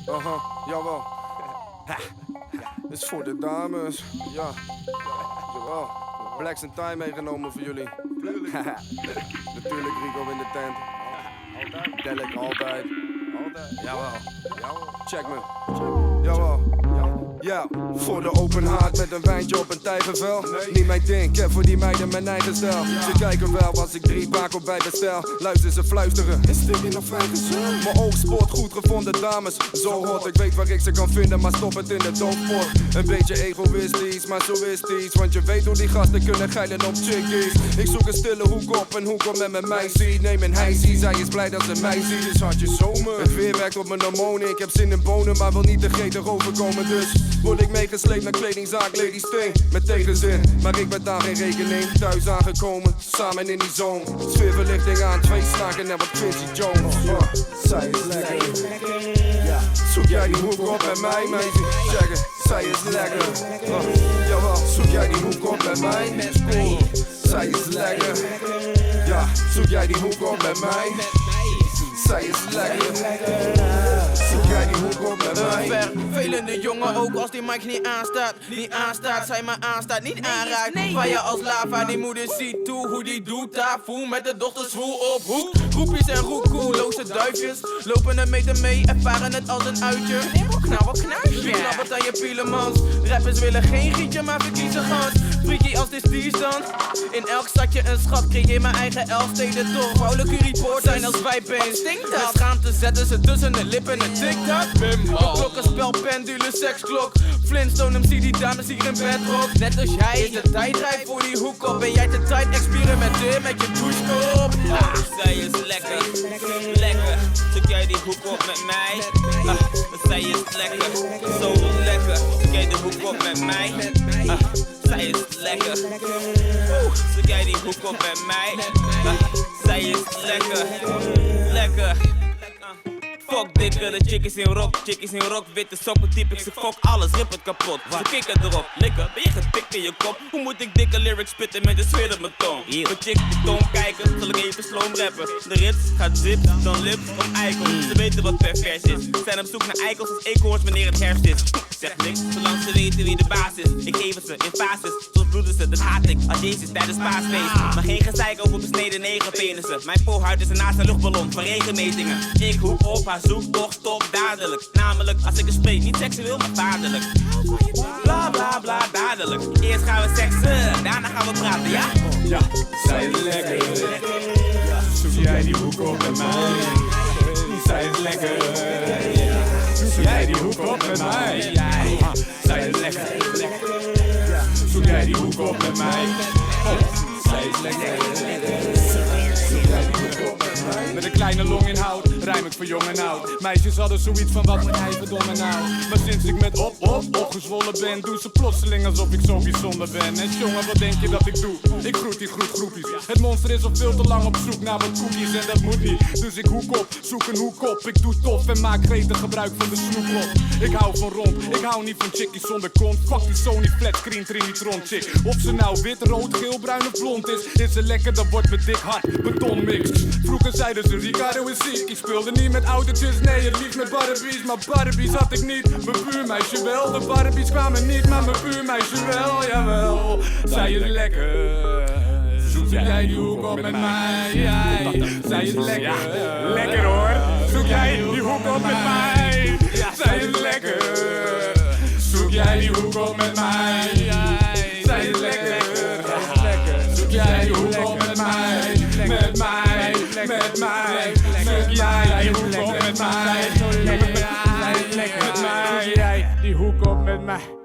Jawel. Dit is voor de dames. Ja. Jawel. Blacks en Time meegenomen voor jullie. Natuurlijk Rico in de tent. Altijd. Delek, altijd. Jawel. Check me. Jawel. Ja, voor de open haard met een wijntje op een tijgervel. Niet mijn ding, ik heb voor die meiden mijn eigen stijl. Ze kijken wel als ik 3 bako bij bestel. Luister ze fluisteren, is dit in nog vijverzel? Mijn oog spoort goed gevonden dames. Zo hot, ik weet waar ik ze kan vinden, maar stop het in de doofpot. Een beetje egoïstisch, maar zo is het iets. Want je weet hoe die gasten kunnen geilen op chickies. Ik zoek een stille hoek op, een hoek op met mijn meisje. Neem een hijsie, zij is blij dat ze mij ziet. Dus had je zomer. Het weer werkt op mijn hormonen. Ik heb zin in bonen, maar wil niet te gretig overkomen. Dus word ik meegesleept naar kledingzaak Lady Steen. Met tegenzin, maar ik ben daar geen rekening. Thuis aangekomen, samen in die zone. Sfeerverlichting aan, 2 slagen en wat Quincy Jones. Zij is lekker. Zoek jij die hoek op met mij, meisje? Checken, zij is lekker. Jawel, zoek jij die hoek op met mij? Zij is lekker. Ja, zoek jij die hoek op met mij? Zij is lekker. Zoek jij die hoek op met mij? Vervelende jongen, ook als die mic niet aanstaat. Niet aanstaat, zij maar aanstaat, niet aanraakt. Fire als lava, die moeder ziet toe hoe die doet. Daar voel met de dochters voel op hoek. Groepjes en roekoeloze duifjes lopen een meter mee, ervaren het als een uitje. Nou, wat knuisje. Wie knapt het aan je pielemans? Rappers willen geen gietje, maar verkiezen gans. Freaky als dit stand. In elk stadje een schat, creëer mijn eigen 11 steden toch. Vrouwelijke report zijn als wijpeen. Met schaamte zetten ze tussen de lippen een TikTok. Een klokkenspel, pendule, seksklok. Flintstone MC, die dames hier in bedrock. Net als jij is de tijd rijp voor die hoek op. Ben jij te tijd, experimenteer met je douchekop. Zij is lekker, lekker. Zoek jij die hoek op met mij? Zij is lekker, zo lekker. Zoek jij die hoek op met mij? Zij is lekker. Zoek jij die hoek op met mij? Zij is lekker, lekker. Fuck dikke, de chickies in rock, witte sokken, typ ik ze fok, alles, rip het kapot. Ze kikken erop, likken, ben je getikt in je kop? Hoe moet ik dikke lyrics spitten met de sfeer op mijn tong? Mijn chick de toon kijken, zal ik even sloom rappen. De rits gaat zip, dan lips om eikels. Ze weten wat pervers is, zijn op zoek naar eikels als eekhoorns wanneer het herfst is. Zeg niks, zolang ze weten wie de baas is. Ik geef het ze in fases, soms bloeden ze, dat haat ik als Jezus tijdens paasfeest. Maar geen gezeik over besneden negerpenissen. Mijn voorhuid is een naast een luchtballon van regenmetingen. Ik hoek op haar zoek, toch stop dadelijk. Namelijk, als ik er spreek, niet seksueel, maar vaderlijk. Bla bla bla, dadelijk. Eerst gaan we seksen, daarna gaan we praten, ja? Ja, zij is lekker. Zoek jij die hoek op met mij? Zij is lekker. Zoek jij die hoek op met mij? Zij is lekker. Zoek jij die hoek op met mij? Zij is lekker. Zoek jij die hoek op met mij? Met een kleine longinhoud, rijm ik voor jong en oud. Meisjes hadden zoiets van wat moet hij verdomme nou. Maar sinds ik met opgezwollen ben, doen ze plotseling alsof ik zo bijzonder ben. En jongen, wat denk je dat ik doe? Ik groet die groepjes. Het monster is al veel te lang op zoek naar wat koekjes en dat moet niet. Dus ik hoek op, zoek een hoek op. Ik doe tof en maak gretig gebruik van de snoeprot. Ik hou van rond, ik hou niet van chickies zonder kont. Fuck die Sony flatscreen Trinitron chick. Of ze nou wit, rood, geel, bruin of blond is ze lekker, dan wordt met dik hard betonmix. Vroeger zeiden ze Ricardo is ziek. Ik speelde niet met autootjes, nee het liefst met Barbies. Maar Barbies had ik niet, mijn buurmeisje wel. De Barbies kwamen niet, maar mijn buurmeisje wel, jawel. Zij is lekker. Zoek jij die hoek op met mij? Zij is lekker. Lekker hoor. Zoek jij die hoek op met mij? Zij is lekker. Zoek jij die hoek op met mij? Zij is lekker. Zoek jij die hoek op met mij? Met mij. Zoek jij die hoek op met mij? Met mij. Zoek jij die hoek op met mij?